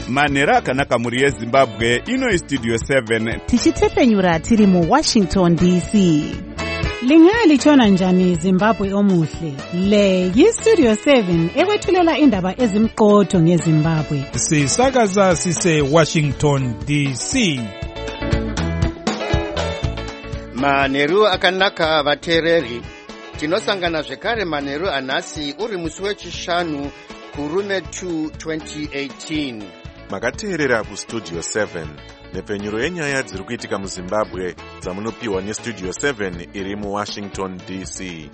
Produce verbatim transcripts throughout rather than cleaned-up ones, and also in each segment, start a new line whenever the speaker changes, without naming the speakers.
manhero akanaka muri yezimbabwe. Ino istudio seven
tichitefenyura tiri mu Washington D C.
Lingali chona njani Zimbabwe omuhle. Le yistudio seven ekwethulela indaba ezimqotho ngeZimbabwe.
Sisakaza sise Washington D C.
Manheru akanaka vateereri. Tinosangana zvekare manheru anhasi uri musi wechishanu kurume two twenty eighteen.
Makateerera kustudio seven. Nepfenyuro yenyaya dziri kuitika muZimbabwe dzamunopiwa nestudio seven iri muWashington D C.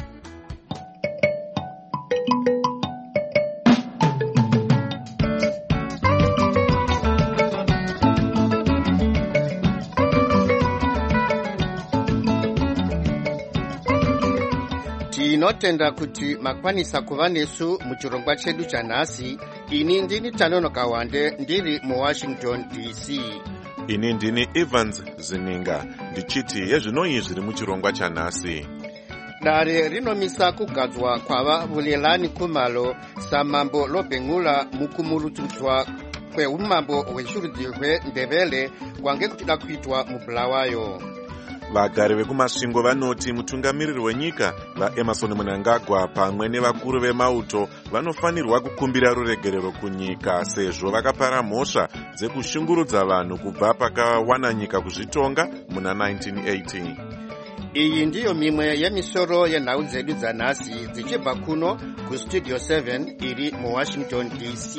Tinotenda kuti makwanisa kuva nesu muchirongwa chedu chanhasi. Ini ndini Tanonoka Wande ndiri muWashington D C.
Ini ndini Evans Zininga ndichiti yezvinoi zviri muchirongwa chanhasi.
Dare rinomisa kugadzwa kwava Vulelani Khumalo samambo lobhengula mukumurutudzwa kweumambo hwechirudzi hweNdebele kwange kuchida kuitwa muBulawayo.
Vagari vekumasvingo vanoti mutungamiriri wenyika vaEmerson Mnangagwa pamwe nevakuru vemauto vanofanirwa kukumbira ruregerero kunyika sezvo vakapara mhosva dzekushungurudza vanhu kubva pakawana nyika kuzvitonga muna nineteen eighty.
Iyi ndiyo mimwe yemisoro yenhau dzedu dzanhasi dzichibva kuno kustudio seven iri muWashington D C.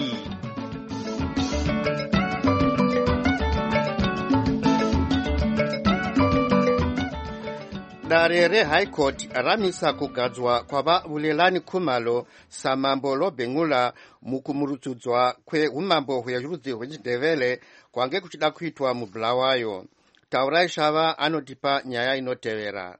Dare reHigh Court ramisa kugadzwa kwava Vulelani Khumalo samambo lobhengula mukumurutudzwa kweumambo hwerudzi hwechiNdebele kwange kuchida kuitwa muBulawayo. Taurai Shava anotipa nyaya inotevera.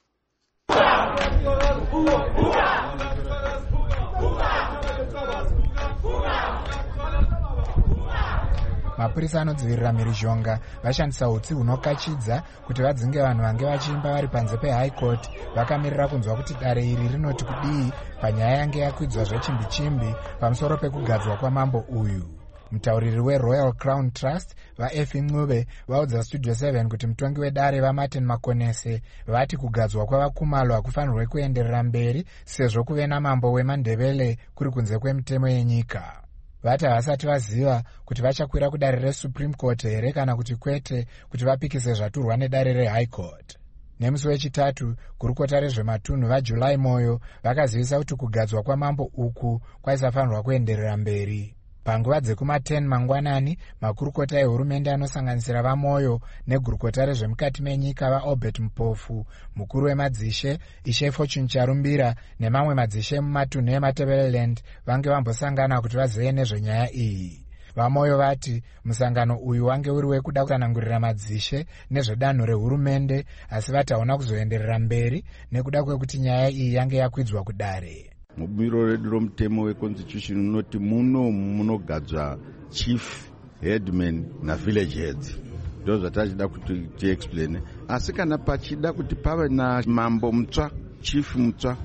Mapurisa anodzivirira mhirizhonga vashandisa utsi hunokachidza kuti vadzinge vanhu vange vachiimba vari panze peHigh Court vakamirira kunzwa kuti dare iri rinoti kudii panyaya yange yakwidzwa zvechimbi-chimbi pamusoro pekugadzwa kwamambo uyu. Mutauriri weRoyal Crown Trust vaEfi Ncube vaudza Studio seven kuti mutongi wedare vaMartin Makonese vati kugadzwa kwavaKhumalo hakufanirwe kuenderera mberi sezvo kuve namambo weMandebele kuri kunze kwemutemo yenyika. Vati havasati vaziva kuti vachakwira kudare reSupreme Court here kana kuti kwete kuti vapikise zvaturwa nedare reHigh Court. Nemusi wechitatu, gurukota rezvematunhu vaJuly Moyo vakazivisa kuti kugadzwa kwamambo uku kwaisafanirwa kuenderera mberi. Panguva dzekuma ten mangwanani, makurukota ehurumende anosanganisira vaMoyo negurukota rezvemukati menyika vaObert Mpofu, mukuru wemadzishe Ishe Fortune Charumbira nemamwe madzishe mumatunhu eMatebeleland vange vambosangana kuti vazive nezvenyaya iyi. VaMoyo vati musangano uyu wange uri wekuda kutsanangurira madzishe nezvedanho rehurumende, asi vati hauna kuzoenderera mberi nekuda kwekuti nyaya iyi yange yakwidzwa kudare.
Mubiro redu romutemo weconstitution unoti muno munogadzwa chief headman na village heads. Ndo zvatachida kuti tiexplain. Asi kana pachida kuti pave na mambo mutsva, chief mutsva,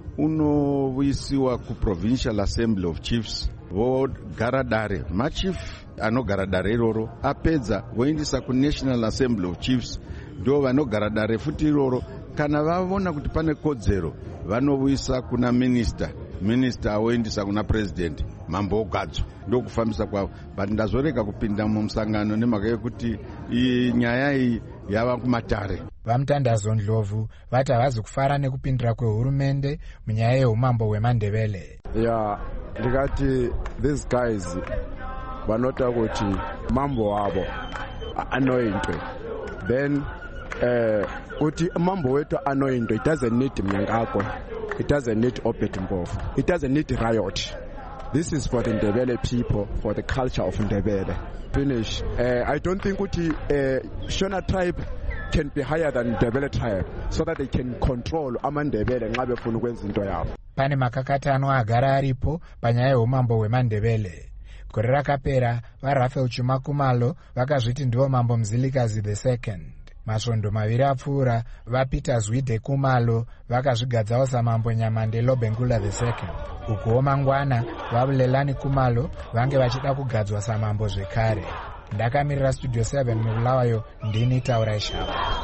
unoisiwa ku Provincial Assembly of Chiefs vogara dare. Machief anogara dare iroro apedza voindisa ku National Assembly of Chiefs ndo vanogara dare futi iroro. Kana vavona kuti pane kodzero vanovuisa kuna minister, minister avoindisa kuna president, mambo ogadzwa ndo kufambisa kwavo. But ndazorega kupinda mumusangano nemhaka yekuti iyi nyaya iyi yava kumatare.
VaMutandazo Ndlovu vati havazi kufara nekupindira kwehurumende munyaya yeumambo hweMandebele.
Yeah, ndikati these guys vanota kuti mambo wavo anointwe. Then uh, kuti mambo wetu anointwe, it doesn't need Mnangagwa, it doesn't need Obert Mpofu, it doesn't need riot. This is for the Ndebele people, for the culture of Ndebele. Finish. Uh, I don't think kuti uh, Shona tribe can be higher than Ndebele tribe so that they can control amandebele nxa befuna ukwenza into yabo.
Pane makakatano agara aripo panyaya yeumambo hweMandebele. Gore rakapera vaRafael Chuma Khumalo vakazviti ndivo mambo Mzilikazi the second. masvondo maviri apfuura vapeter zwide kumalo vakazvigadzawo samambo nyamande lobengula the second. ukuwo mangwana vabulelani kumalo vange vachida kugadzwa samambo zvekare. ndakamirira studio seven mubulawayo ndini Taurai Shava.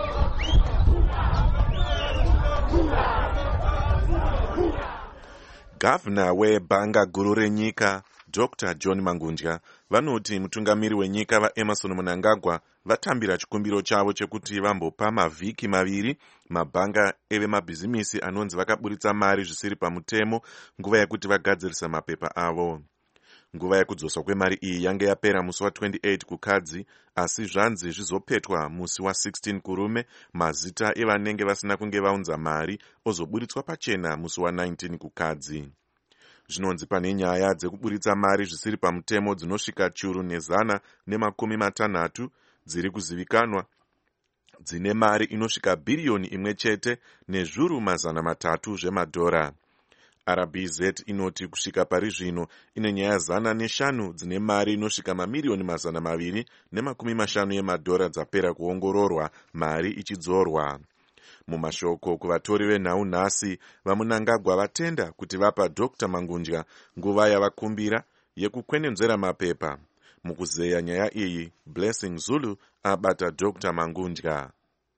Gavana webhanga guru renyika Doctor John Mangundya vanoti mutungamiri wenyika vaEmmerson Mnangagwa vatambira chikumbiro chavo chekuti vambopa mavhiki maviri mabhanga evemabhizimisi anonzi vakaburitsa mari zvisiri pamutemo nguva yekuti vagadzirisa mapepa avo. Nguva yekudzoswa kwemari iyi yange yapera musi wa28 kukadzi, asi zvanzi zvizopetwa musi wa16 kurume mazita evanenge vasina kunge vaunza mari ozoburitswa pachena musi wa19 kukadzi. Zvinonzi pane nyaya dzekuburitsa mari zvisiri pamutemo dzinosvika churu nezana nemakumi matanhatu dziri kuzivikanwa dzine mari inosvika bhiriyoni imwe chete nezvuru mazana matatu zvemadhora. R B Z inoti kusvika pari zvino ine nyaya zana neshanu dzine mari inosvika mamiriyoni mazana maviri nemakumi mashanu emadhora dzapera kuongororwa, mari ichidzorwa. Mumashoko kuvatori venhau nhasi vaMnangagwa vatenda kuti vapa Doctor Mangundya nguva yavakumbira yekukwenenzvera mapepa. Mukuzeya nyaya iyi, Blessing Zulu abata Doctor Mangundya.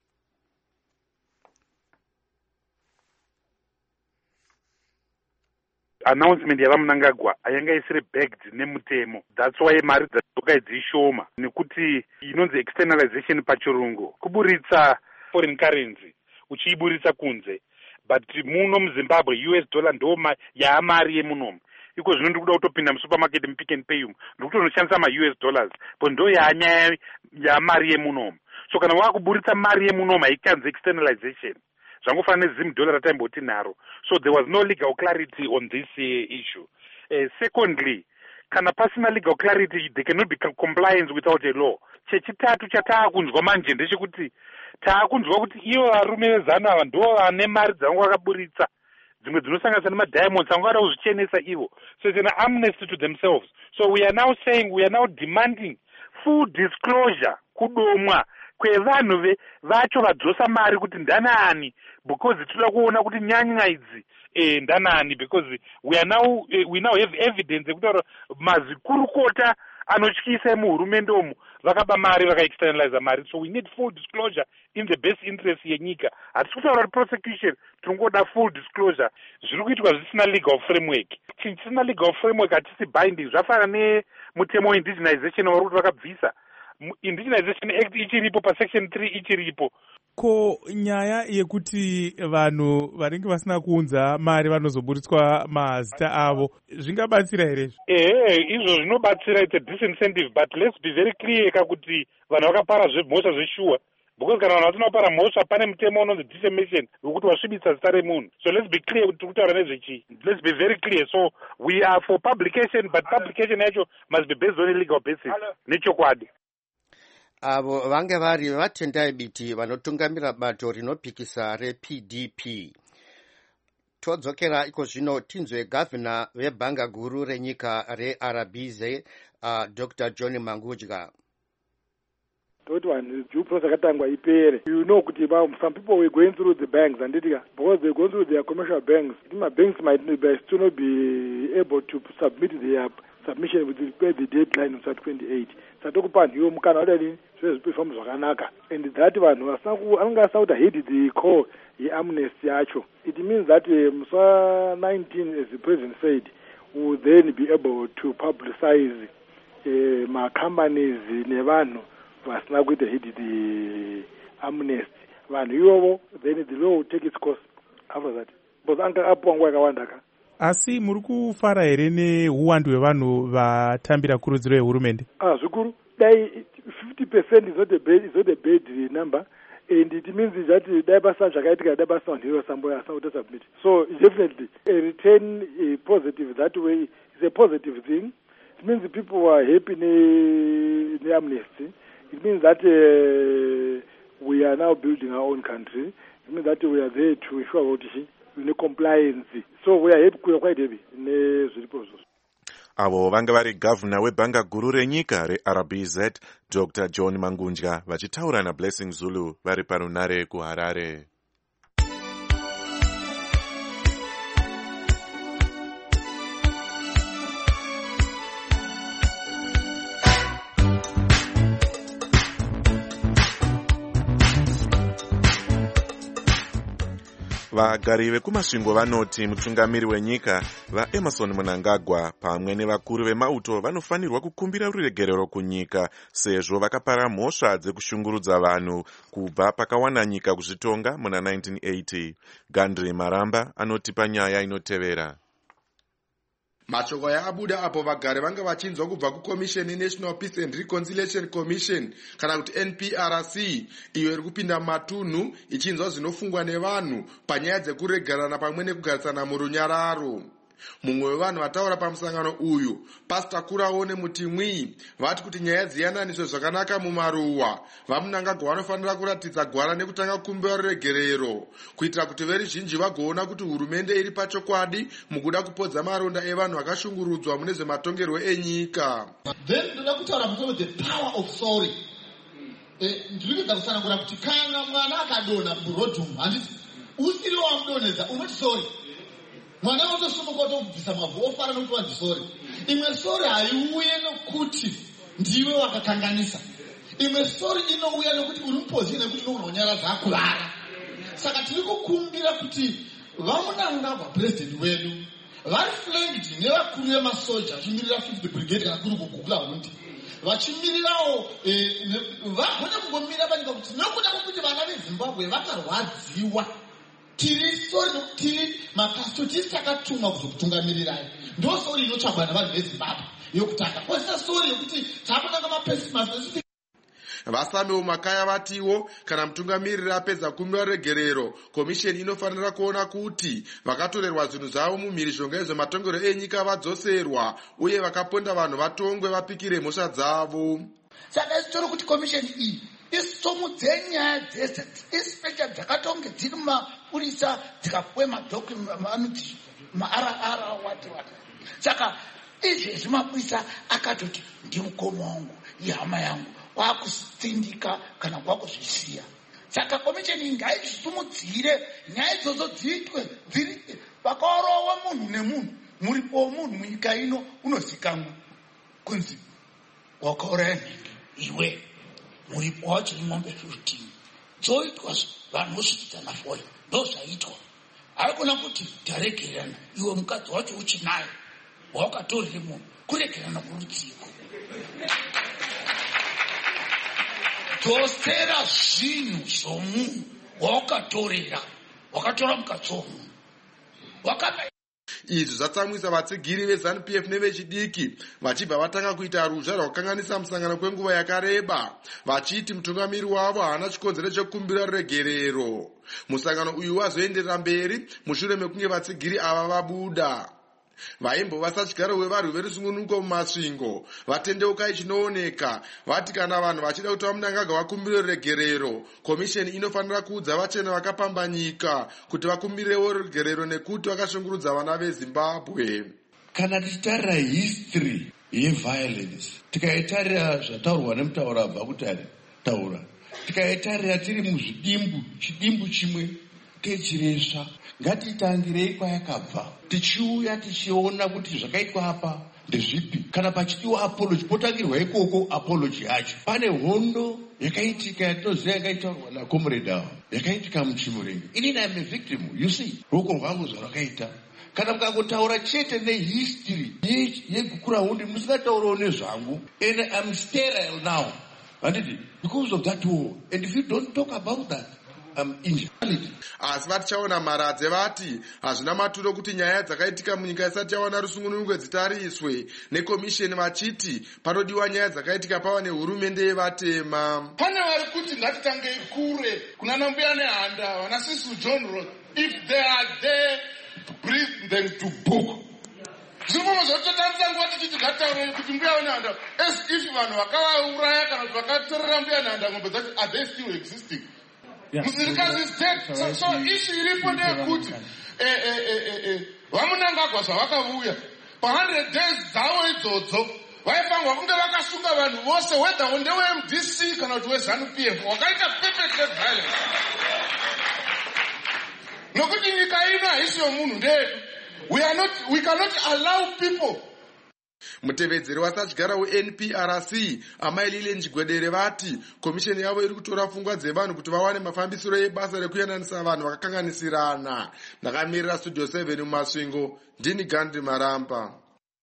Announcement yavaMnangagwa ayanga isiri backed nemutemo. That's why mari dzatoka dzishoma nekuti inonzi externalization pachirungu, kuburitsa foreign currency uchiiburitsa kunze. But muno muZimbabwe U S dollar ndo yaamari yemunomu. Iko zvino ndikuda kutopinda musupermarket mupick and pay umu ndikutonoshandisa ma U S dollars po ndo yaanyaya yaamari yemunomu. So kana wakuburitsa mari yemunomu haikanzi externalization. Zvangofana nezim dollar rataimboti naro. So there was no legal clarity on this uh, issue. Uh, secondly, kana pasina legal clarity, there cannot be compliance without a law. Chechitatu chataakunzwa manje ndechekuti taakunzwa kuti ivo varume vezana ava ndo vane mari dzangu vakaburitsa dzimwe dzinosanganisa nemadiamonds angu vada kuzvichenesa ivo. So it's an amnesty to themselves. So we are now saying, we are now demanding full disclosure kudomwa kwevanhu vacho vadzosa mari kuti ndanani, because tinoda kuona kuti nyanya idzi eh, ndanani, because we are now eh, we now have evidence yekuti mazikurukota anotyisa muhurumende umu vakaba mari vakaexternalize mari. So we need full disclosure in the best interest yenyika. Hatisi kutaura kuti prosecution, tinongoda full disclosure. Zviri kuitwa zvisina legal framework. Chisina legal framework hatisi binding. Zvafana nemutemo indigenization vari kuti vakabvisa. Indigenization Act ichiripo pa section three ichiripo.
Ko nyaya yekuti vanhu vanenge vasina kuunza mari vanozoburitswa mazita avo zvingabatsira here?
Eh, izvo zvinobatsira, it's a disincentive, but let's be very clear kakuti vanhu vakapara zvemhosva zveshuwa. Because kana vanhu vasina kupara mhosva pane mutemo unonzi defamation wekuti wasvibisa zita remunhu. So let's be clear kuti tikutaura nezvechi. Let's be very clear. So we are for publication, but publication yacho must be based on a legal basis. Nechokwadi.
Avo vange vari vatendai biti vanotungamira bato rinopikisa reP D P. Todzokera iko zvino tinzwe gavana vebhanga guru renyika reR B Z uh, Doctor John Mangundya.
Toti vanhu due process yakatangwa ipere. You know kuti some people were going through the banks and because they go through their commercial banks, my banks might still not be able to submit their submission with the, the deadline of twenty-eight. Satokupa ndiyo mukana wadani zvezviperform zvakanaka. And that vanhu anongasa kuti hid the core ye-amnesty yacho. It means that uh, Musa nineteen, as the president said, will then be able to publicize uh, my companies nevanhu vasina kuita hid the amnesty. Vanhu ivovo, then the law will take its course after that. Because anga apuwa nguva yakawanda ka.
Asi muri kufara here neuwandu hwevanhu vatambira kurudziro yehurumende?
Ah, zvikuru. Dai fifty percent is not a bad, is not a bad number, and it means that dai basa zvakaitika dai basa vanhu ivo sambo asauta submit. So definitely a return a positive that way is a positive thing. It means the people are happy in the amnesty. It means that uh, we are now building our own country. It means that we are there to ensure what in compliance. So we are quite heavy in the
avo vanga vari gavhuna webhanga guru renyika reR B Z Doctor John Mangunja vachitaura naBlessing Zulu vari parunare kuHarare. Vagari vekumasvingo vanoti mutungamiri wenyika vaEmmerson Mnangagwa pamwe nevakuru vemauto vanofanirwa kukumbira ruregerero kunyika sezvo vakapara mhosva dzekushungurudza vanhu kubva pakawana nyika kuzvitonga muna nineteen eighty. Gandri Maramba anotipa nyaya inotevera.
Mashoko abuda apo vagari vanga vachinzwa kubva kuCommission National Peace and Reconciliation Commission kana kuti N P R C iyo iri kupinda matunhu ichinzwa zvinofungwa nevanhu panyaya dzekuregerana pamwe nekugarisana murunyararo. Mumwe wevanhu vataura pamusangano uyu, Pastor Kuraone Mutimwi, vati kuti nyaya dziyananiswe zvakanaka mumaruwa, vaMnangagwa vanofanira kuratidza gwara nekutanga kukumbira ruregerero, kuitira kuti veruzhinji vagoona kuti hurumende iri pachokwadi mukuda kupodza maronda evanhu vakashungurudzwa mune zvematongerwo enyika.
Then ndoda kutaura pamusoro the power of sorry. Eh, ndikuita kusanangura kuti kana mwana akadona murodhum, handiti usiri wamudonedza unoti sorry. Mwana wotosumuka otobvisa mavhu ofara nokuti wanzi sori. Imwe sori haiuye nokuti ndiwe wakakanganisa. Imwe sori inouya nokuti uri mupozi nekuti unonyaradza akuvara. Saka tiri kukumbira kuti vaMnangagwa president wedu vari flanked nevakuru vemasoja vachimirira fifth brigade kana kuri kugugula hundi. Vachimirirawo vagone kungomira panyika kuti nokuda kwokuti vana veZimbabwe vakarwadziwa. Tiri sori tiri mapastor tiri takatumwa kuzokutungamirirai. Ndo sori inotsvagwa navanhu veZimbabwe yokutanga. Kwasina sori yokuti takunanga mapesi.
Vasame mumakaya vatiwo kana mutungamiriri apedza kukumbira ruregerero, komisheni inofanira kuona kuti vakatorerwa zvinhu zvavo mumhirizhonga yezvematongerwo enyika vadzoserwa uye vakaponda vanhu vatongwe vapikire mhosva dzavo.
Saka zitori kuti komisheni iyi isomudze nyaya dzese especially dzakatonge dziri mapurisa dzikapuwe madokumenti maarara wati wati. Saka izvezvi mapurisa akatoti ndimukoma wangu ihama yangu kwakusindika kana kwakuzvisiya. Saka komisheni ngaizvisimudzire nyaya idzodzo dziitwe dziri pakaorowa munhu nemunhu muripo munhu munyika ino unozikanwa kunzi wakauraya nhingi iwe muripo wacho imombe fifteen dzoitwa vanhu vosvitidzana foyo ndo zvaitwa. Haikona kuti taregerana iwe mukadzi wacho uchinayo wawakatorere munhu kuregerana kurudziko. Dzosera zvinhu zvomunhu wawakatorera wakatora mukadzi womunhu wakapa.
Izvi zvatsamwisa vatsigiri veZANU P F nevechidiki vachibva vatanga kuita ruzha rwakukanganisa musangano kwenguva yakareba vachiti mutungamiri wavo haana chikonzero chekukumbira ruregerero. Musangano uyu wazoenderera mberi mushure mekunge vatsigiri ava vabuda. Vaimbova sachigariro wevarwi verusungunuko mumasvingo vatendeukai chinooneka vati kana vanhu vachida kuti vaMnangagwa vakumbire ruregerero, komisheni inofanira kuudza vachena vakapamba nyika kuti vakumbirewo ruregerero nekuti vakashungurudza vana veZimbabwe.
Kana tichitarira history yeviolence tikaitarira zvataurwa nemutaura abva kutari taura tikaitarira tiri muzvidimbu chidimbu chimwe kechiresva, ngatitangirei kwayakabva tichiuya tichiona kuti zvakaitwa apa ndezvipi. Kana pachidiwa apology potangirwa ikoko apology yacho. Pane hondo yakaitika yatinoziva yakaitaurwa naComrade ava yakaitika muChimurenga. Inini I'm a victim, you see ruoko rwangu zvarakaita. Kana mukangotaura chete nehistory yekukura hundi musingataurawo nezvangu, and I'm sterile now because of that war, and if you don't talk about that Um,
asi vatichaona maradze vati hazvina maturo kuti nyaya dzakaitika munyika isati yawana rusungunuko dzitariswe nekomisheni vachiti panodiwa nyaya dzakaitika pava nehurumende yevatema.
Pane vari kuti ngatitangei kure kuna nambuya nehanda vana Sisi John Ross, if they are there bring them to book. Zvimwe zvototambisa nguva tichiti ngatitaurei kuti mbuya nehanda as if vanhu vakavauraya kana kuti vakatorera mbuya nehanda ng'ombe dzacho are they still existing? Muzirikazi is dead. So, so issue iripo ndeyekuti vaMnangagwa zvavakauya pa-hundred days dzavo idzodzo vaifangwa kunge vakasunga vanhu vose whether ndewe-M D C kana kuti we-ZANU-P F wakaita perpetrated violence. Nokuti nyika ino haisi yomunhu ndeyedu. We are not, we cannot allow people.
Mutevedzeri wasatyagara we-N P R C amailile njigwedere vati komisheni yavo iri kutora pfungwa dzevanhu kuti vawane mafambisiro ebasa rekuyananisa vanhu vakakanganisirana. Ndakamirira Studio seven mumasvingo, ndini Gandhi Maramba.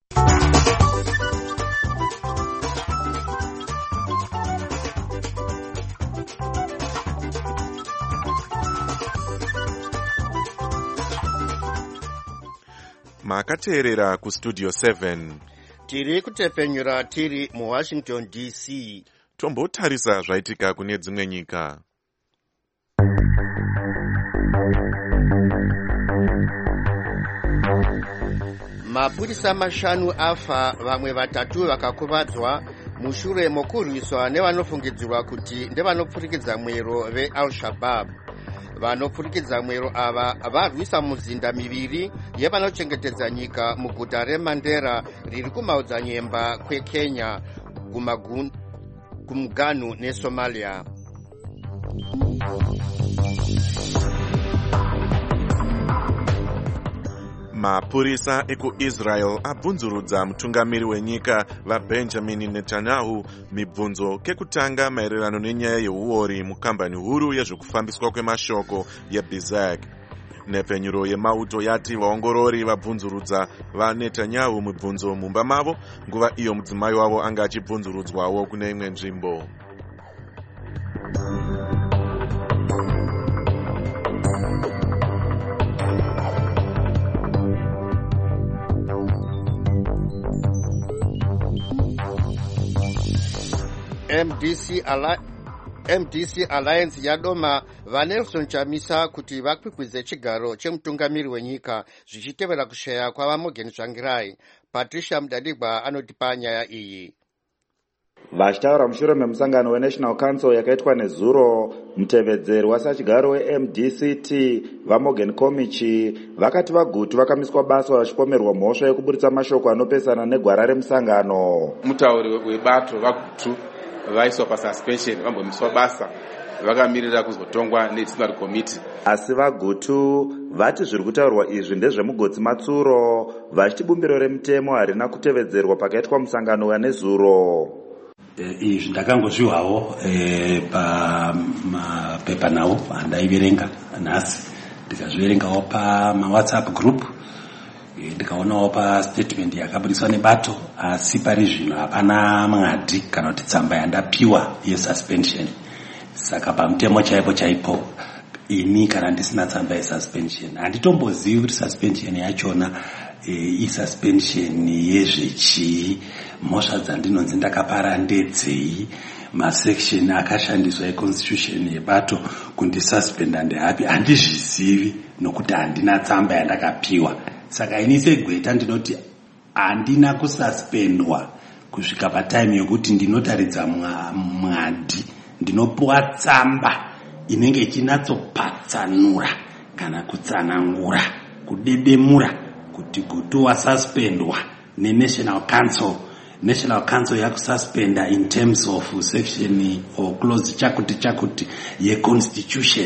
Makateerera ku Studio seven.
Tiri kutepfenyura tiri mu Washington D C.
Tombotarisa zvaitika kune dzimwe nyika.
Mapurisa mashanu afa, vamwe vatatu vakakuvadzwa mushure mokurwiswa nevanofungidzirwa kuti ndevanopfurikidza mwero ve-Al-Shabaab. Vanopfurikidza mwero ava varwisa muzinda miviri yevanochengetedza nyika muguta reMandera riri kumaodzanyemba kweKenya kumuganu neSomalia.
Mapurisa ekuIsrael abvunzurudza mutungamiri wenyika vaBenjamin Netanyahu mibvunzo kekutanga maererano nenyaya yeuori mukambani huru yezvekufambiswa kwemashoko yeBizak. Nepfenyuro yemauto yati vaongorori vabvunzurudza vaNetanyahu mibvunzo mumba mavo, nguva iyo mudzimai wavo anga achibvunzurudzwawo kune imwe nzvimbo.
M D C Alliance M D C Alliance yadoma vaNelson Chamisa kuti vakwikwidze chigaro chemutungamiri wenyika zvichitevera kushaya kwavaMorgan Tsvangirai. Patricia Mudadigwa anotipa nyaya iyi.
Vachitaura mushure memusangano weNational Council yakaitwa nezuro, mutevedzeri wasachigaro we-M D C T vaMorgan Komichi vakati vagutu vakamiswa basa vachipomerwa mhosva yekuburitsa mashoko anopesana negwara remusangano.
Mutauri webato vagutu vaiswa pasuspension vambomiswa basa vakamirira kuzotongwa nedisciplinary committee.
Asi vagutu vati zviri kutaurwa izvi ndezvemugodzi matsuro, vachiti bumbiro remutemo harina kutevedzerwa pakaitwa musangano wanezuro.
Izvi ndakangozviwawo pamapepa nawo andaiverenga nhasi, ndikazviverengawo pamawhatsapp group, ndikaonawo pastatement yakabudiswa nebato, asi pari zvino hapana mwadi kana kuti tsamba yandapiwa yesuspension. Saka pamutemo chaipo chaipo ini kana ndisina tsamba yesuspension handitombozivi kuti suspension yachona isuspension yezvechii, mhosva dzandinonzi ndakapara ndedzei, masection akashandiswa econstitution yebato kundisuspenda ndeapi handizvizivi nokuti handina tsamba yandakapiwa. Saka ini segweta ndinoti handina kususpendwa kusvika patime yokuti ndinotaridza mwadi, ndinopuwa tsamba inenge ichinatsopatsanura kana kutsanangura kudedemura kuti gutu wasuspendwa neNational Council. National Council yakususpenda in terms of section or clause chakuti chakuti yeconstitution.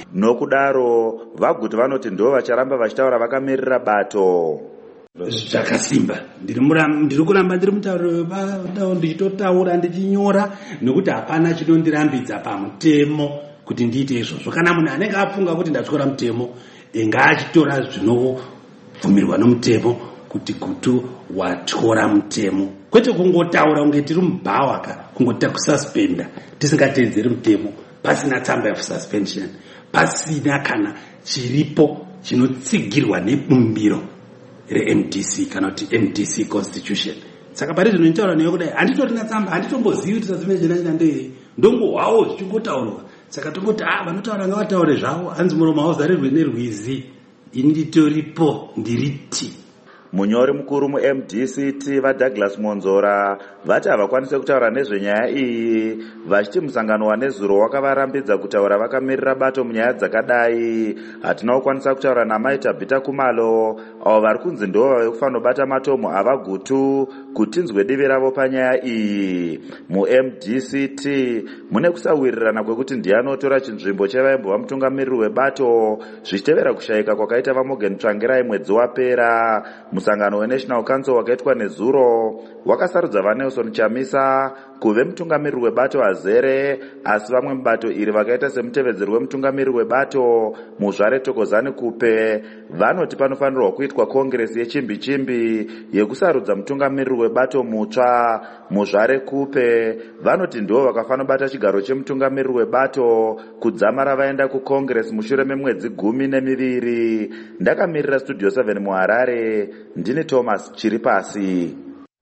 Nokudaro vagutu vanoti ndo vacharamba vachitaura vakamirira bato.
Zvakasimba ndiri kuramba ndiri mutauro webadao ndichitotaura ndichinyora nekuti hapana chinondirambidza pamutemo kuti ndiite izvozvo. Kana munhu anenge afunga kuti ndatyora mutemo ngaachitora zvinobvumirwa nomutemo kuti gutu watyora mutemo, kwete kungotaura kunge tiri mubhawaka kungota kususpenda tisingateedzeri mutemo pasina tsamba yesuspension, pasina kana chiripo chinotsigirwa nebumbiro re-M D C kana kuti M D C constitution. Saka pari zvino nitaura neyo kudai handitorina tsamba, handitombozivi kuti suspension yacho ndei, ndongohwawo zvichingotaurwa. Saka tongoti ah vanotaura ngavataure zvavo, hanzi muromo hauzarirwe nerwizi, ini nditoripo ndiriti.
Munyori mukuru mu-M D C T vaDouglas Monzora vati havakwanise kutaura nezvenyaya iyi, vachiti musangano wanezuro wakavarambidza kutaura vakamirira bato munyaya dzakadai. Hatina kukwanisa kutaura naMai Tabita Kumalo, avo vari kunzi ndo vave kufanira kubata matomo avagutu kuti nzwe divi ravo panyaya iyi. Mu-M D C T mune kusawirirana kwekuti ndiani otora chinzvimbo chevaimbova mutungamiriri webato zvichitevera kushayika kwakaita vaMorgan Tsvangirai mwedzi wapera. Musangano weNational Council wakaitwa nezuro wakasarudza vaNelson Chamisa kuve mutungamiriri webato azere, asi vamwe mubato iri vakaita semutevedzeri wemutungamiriri webato Muzvare Thokozani Kupe vanoti panofanirwa kuitwa kongresi yechimbi-chimbi yekusarudza mutungamiriri webato mutsva. Muzvare Kupe vanoti ndivo vakafanira kubata chigaro chemutungamiriri webato kudzamara vaenda kukongresi mushure memwedzi gumi nemiviri. Ndakamirira Studio seven muHarare, ndini Thomas Chiripasi.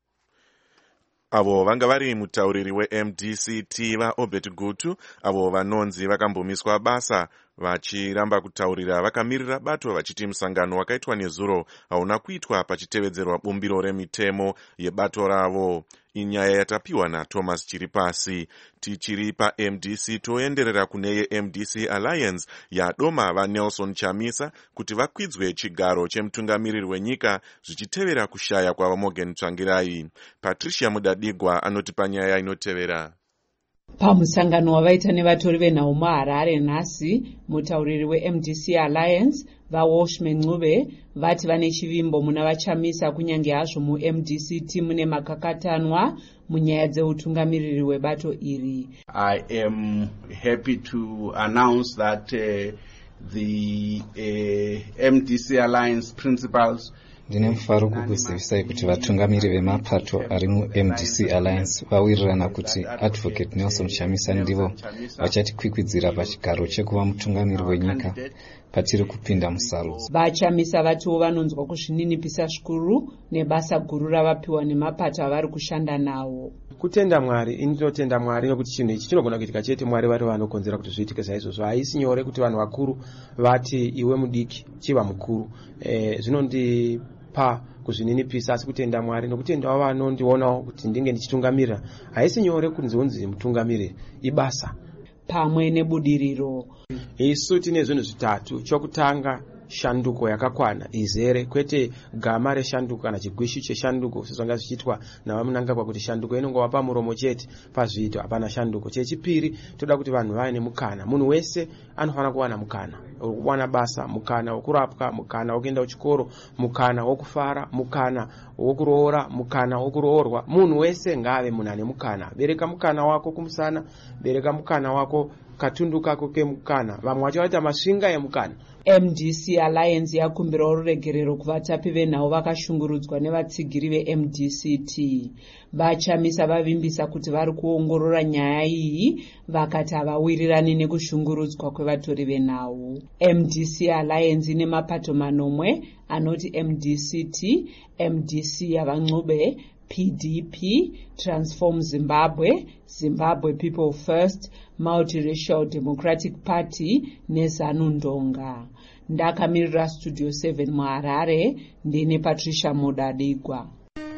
Avo vanga vari mutauriri we-M D C T vaObert Gutu, avo vanonzi vakambomiswa basa vachiramba kutaurira vakamirira bato vachiti musangano wakaitwa nezuro hauna kuitwa pachitevedzerwa bumbiro remitemo yebato ravo. Inyaya yatapiwa naThomas Chiripasi. Tichiri pa-M D C toenderera kune ye-M D C Alliance yadoma vaNelson Chamisa kuti vakwidzwe chigaro chemutungamiriri wenyika zvichitevera kushaya kwavaMorgan Tsvangirai. Patricia Mudadigwa anoti panyaya inotevera.
Pamusangano wavaita nevatori venhau muHarare nhasi, mutauriri we-M D C Alliance vaWalshman Ncube vati vane chivimbo muna vaChamisa kunyange hazvo mu-M D C T mune makakatanwa munyaya dzeutungamiriri webato iri.
I am happy to announce that uh, the uh, M D C Alliance principals
ndine mufaro kukuzivisai kuti vatungamiri vemapato ari mu-M D C Alliance vawirirana kuti Advocate Nelson Chamisa ndivo vachatikwikwidza pachigaro chekuva mutungamiri wenyika patiri kupinda musarudzo.
VaChamisa vatiwo vanonzwa kuzvininipisa zvikuru nebasa guru ravapiwa nemapato avari kushanda nawo.
Kutenda Mwari, inotenda Mwari nokuti chinhu ichi chinogona kuitika chete Mwari vari vanokonzera kuti zviitike saizvozvo. Haisi nyore kuti vanhu vakuru vati iwe mudiki chiva mukuru. Eh, zvinondipa kuzvininipisa, asi kutenda Mwari nokutendawo vanondionawo kuti ndinge ndichitungamirira. Haisi nyore kunzonzi mutungamiriri, ibasa.
Pamwe nebudiriro.
Isu tine zvinhu zvitatu. Chokutanga, shanduko yakakwana izere, kwete gama reshanduko kana chigwishi cheshanduko sezvanga zvichitwa navaMnangagwa kuti shanduko inongova pamuromo chete pazviito hapana shanduko. Chechipiri, toda kuti vanhu vaine mukana. Munhu wese anofanira kuwana mukana wokuwana basa, mukana wokurapwa, mukana wokuenda kuchikoro, mukana wokufara, mukana wokuroora, mukana wokuroorwa. Munhu wese ngave munhu ane mukana. Bereka mukana wako kumusana, bereka mukana wako katundu kako kemukana. Vamwe vacho vaita masvinga emukana.
M D C Alliance yakumbirawo ruregerero kuvatapi venhau vakashungurudzwa nevatsigiri ve-M D C T. VaChamisa vavimbisa kuti vari kuongorora nyaya iyi vakati havawirirani nekushungurudzwa kwevatori venhau. M D C Alliance ine mapato manomwe anoti M D C T, M D C yavaNcube, P D P, Transform Zimbabwe, Zimbabwe People First, Multiracial Democratic Party neZanu Ndonga. Ndakamirira Studio seven muHarare, ndine Patricia Mudadigwa.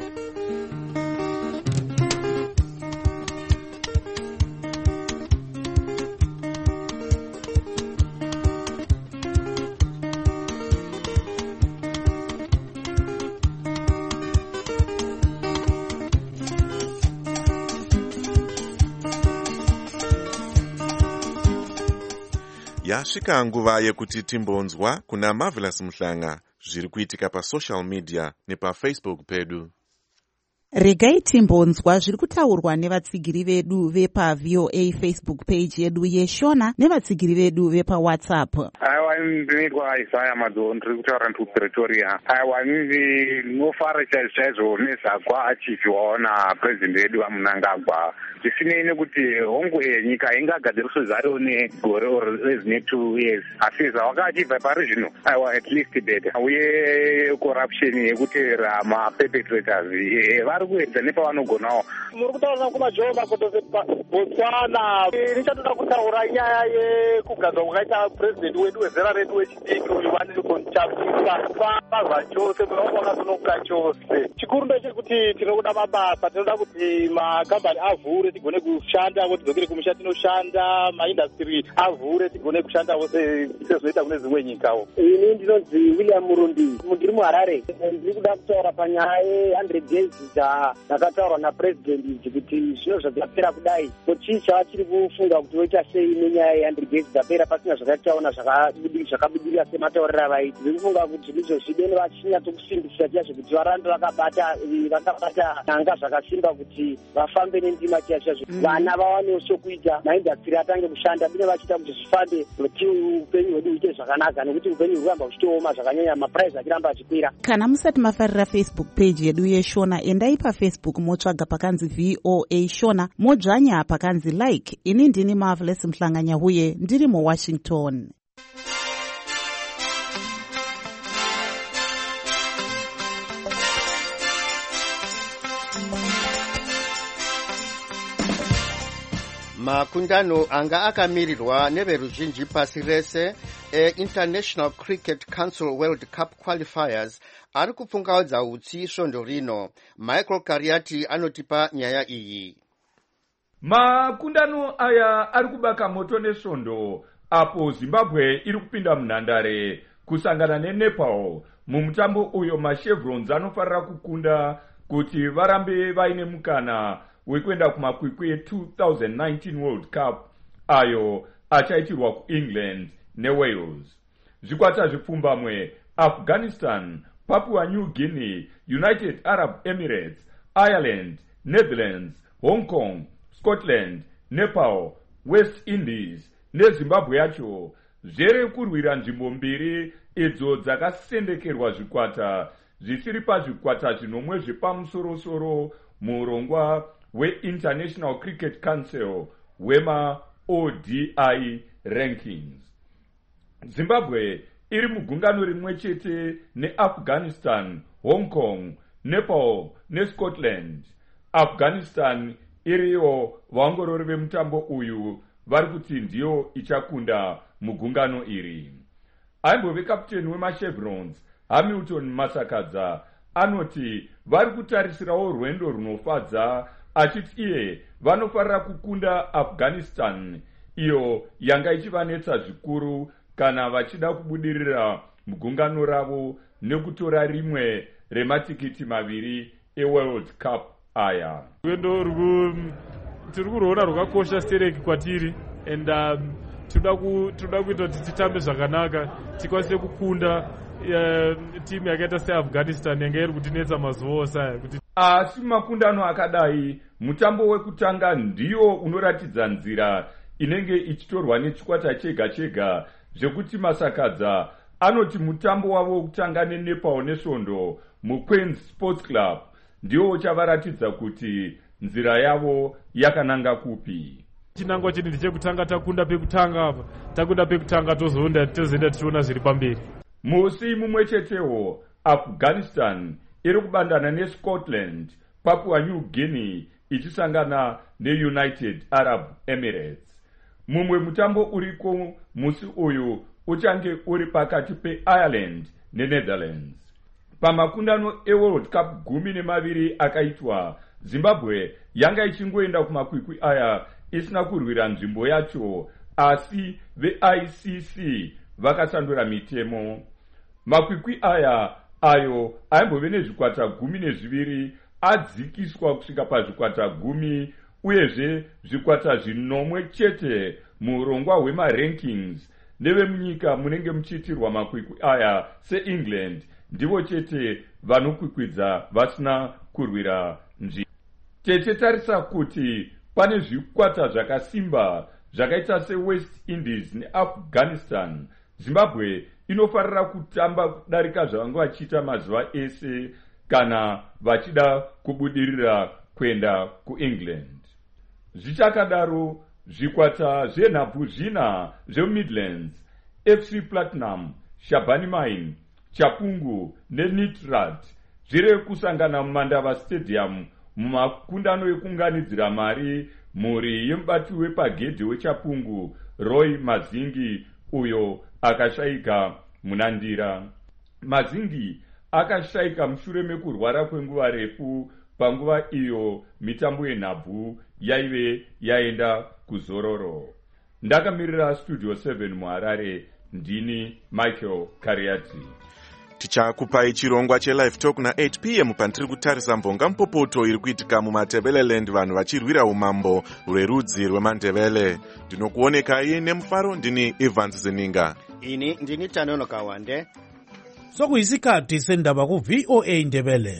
Yasvika nguva yekuti timbonzwa kuna Marvelous Mhlanga zviri kuitika pasocial media nepaFacebook pedu.
Regai timbonzwa zviri kutaurwa nevatsigiri vedu vepaV O A Facebook page yedu yeShona nevatsigiri vedu vepaWhatsApp.
Aiwa, ndinoitwa Isaya Madzo, ndiri kutaura ndikuPretoria. Aiwa, ndinofara chaizvo nezvakwa achivhiwawo naPresident wedu vaMnangagwa. Zvisinei nekuti hongu yenyika ingagadziriswe zvaro negore rezine two years. Asi zvawaka achibva pari zvino, aiwa, at least better. Uye corruption yekutevera maperpetrators vari kuedza nepavanogonawo.
Muri kutaura kumaJoe Makoto Botswana. Ndichatoda kutaura nyaya yekugadzwa kwakaita president wedu weZera
bhora redu wechidiki uyu vanirikonchapisa pamazva chose munoona kunoka chose. Chikuru ndechekuti tinoda mabasa, tinoda kuti makambani avhure tigone kushandawo, tidzokere kumusha tinoshanda, maindastry avhure tigone kushandawo sezvinoita kune dzimwe nyikawo.
Ini ndinonzi William Murundi, ndiri muHarare. Ndiri kuda kutaura panyaya ye-hundred days dzakataurwa napresident idzi kuti zvino zvadzapera kudai. Chii chavachiri kufunga kuti voita sei nenyaya ye-hundred days dzapera pasina zvakataona zvakabudirira sematauriro avaiti. Ndiri kufunga kuti ndizvo zvideni vachinyatsokusimbisira chaizvo kuti varambe vakabata vakabata nyanga zvakasimba kuti vafambe nendima chaizvo. Vana vawanewo chokuita, maindastry atange kushanda bine vachiita kuti zvifambe kuti upenyu hwedu huite zvakanaka, nekuti upenyu huramba huchitooma zvakanyanya, mapuraizi achiramba achikwira.
Kana musati mafarira Facebook page yedu yeShona, endai paFacebook motsvaga pakanzi V O A Shona, modzvanya pakanzi like. Ini ndini Marvelous Mhlanganya huye ndiri muWashington.
Makundano anga akamirirwa neveruzhinji pasi rese e-International Cricket Council World Cup Qualifiers ari kupfungaudza utsi svondo rino. Michael Kariati anotipa nyaya iyi.
Makundano aya ari kubaka moto nesvondo apo Zimbabwe iri kupinda munhandare kusangana neNepal mumutambo uyo maChevrons anofarira kukunda kuti varambe vaine mukana wekuenda kumakwikwi two thousand nineteen World Cup ayo achaitirwa kuEngland neWales. Zvikwata zvipfumbamwe Afghanistan, Papua New Guinea, United Arab Emirates, Ireland, Netherlands, Hong Kong, Scotland, Nepal, West Indies neZimbabwe yacho zvere kurwira nzvimbo mbiri idzo dzakasendekerwa zvikwata zvisiri pazvikwata zvinomwe zvepamusorosoro muurongwa we-International Cricket Council wema O D I rankings. Zimbabwe iri mugungano rimwe chete neAfghanistan, Hong Kong, Nepal neScotland. Afghanistan iriyo vaongorori vemutambo uyu vari kuti ndiyo ichakunda mugungano iri. Aimbove kapteni wemaChevrons Hamilton Masakadza anoti vari kutarisirawo rwendo runofadza, achiti iye vanofarira kukunda Afghanistan iyo yanga ichivanetsa zvikuru kana vachida kubudirira mugungano ravo nekutora rimwe rematikiti maviri eWorld Cup aya.
Rwendo tiri kurwona rwakakosha stereki kwatiri, and um, tinoda kuita kuti titambe zvakanaka tikwanise kukunda uh, timu yakaita seAfghanistan yanga iri kutinetsa mazuva ose aya.
Asi makundano akadai, mutambo wekutanga ndiyo unoratidza nzira inenge ichitorwa nechikwata chega chega, zvekuti Masakadza anoti mutambo wavo wekutanga neNepal nesvondo muQueen's Sports Club ndiyo uchavaratidza kuti nzira yavo yakananga kupi.
Chinangwa chini ndichekutanga takunda pekutanga apa, takunda pekutanga tozoenda tozoenda tichiona zviri pamberi.
Musi mumwe chetewo Afghanistan iri kubandana neScotland, Papua New Guinea ichisangana neUnited Arab Emirates. Mumwe mutambo uriko musi uyu uchange uri pakati peIreland neNetherlands. Pamakundano eWorld Cup gumi nemaviri akaitwa, Zimbabwe yanga ichingoenda kumakwikwi aya isina kurwira nzvimbo yacho, asi veI C C vakasandura mitemo. Makwikwi aya ayo aimbove nezvikwata gumi nezviviri adzikiswa kusvika pazvikwata gumi, uyezve zvikwata zvinomwe chete muurongwa hwemarankings nevemunyika munenge muchiitirwa makwikwi aya seEngland ndivo chete vanokwikwidza vasina kurwira nzvimbo. Tichitarisa kuti pane zvikwata zvakasimba zvakaita seWest Indies neAfghanistan, Zimbabwe inofarira kutamba kudarika zvavanga vachiita mazuva ese kana vachida kubudirira kuenda kuEngland. Zvichakadaro, zvikwata zvenhabvu zvina zveMidlands, F C Platinum, Shabani Mine, Chapungu neNitrat zviri kusangana mumandava stadium mumakundano ekunganidzira mari mhuri yemubati wepagedhi weChapungu Roy Mazingi uyo akashayika munandira. Mazingi akashayika mushure mekurwara kwenguva refu. Panguva iyo mitambo yenhabvu yaive yaenda kuzororo. Ndakamirira Studio seven muHarare, ndini Michael Kariati.
Tichakupai chirongwa chelive talk na eight p m pantiri kutarisa mbonga mupopoto iri kuitika mumatebeleland, vanhu vachirwira umambo rwerudzi rwemandebele. Ndinokuonekai nemufaro, ndini Evans Zeninga.
Ini ndini Tanono Kawande.
Sokuyisikhathi sendaba ku V O A Ndebele.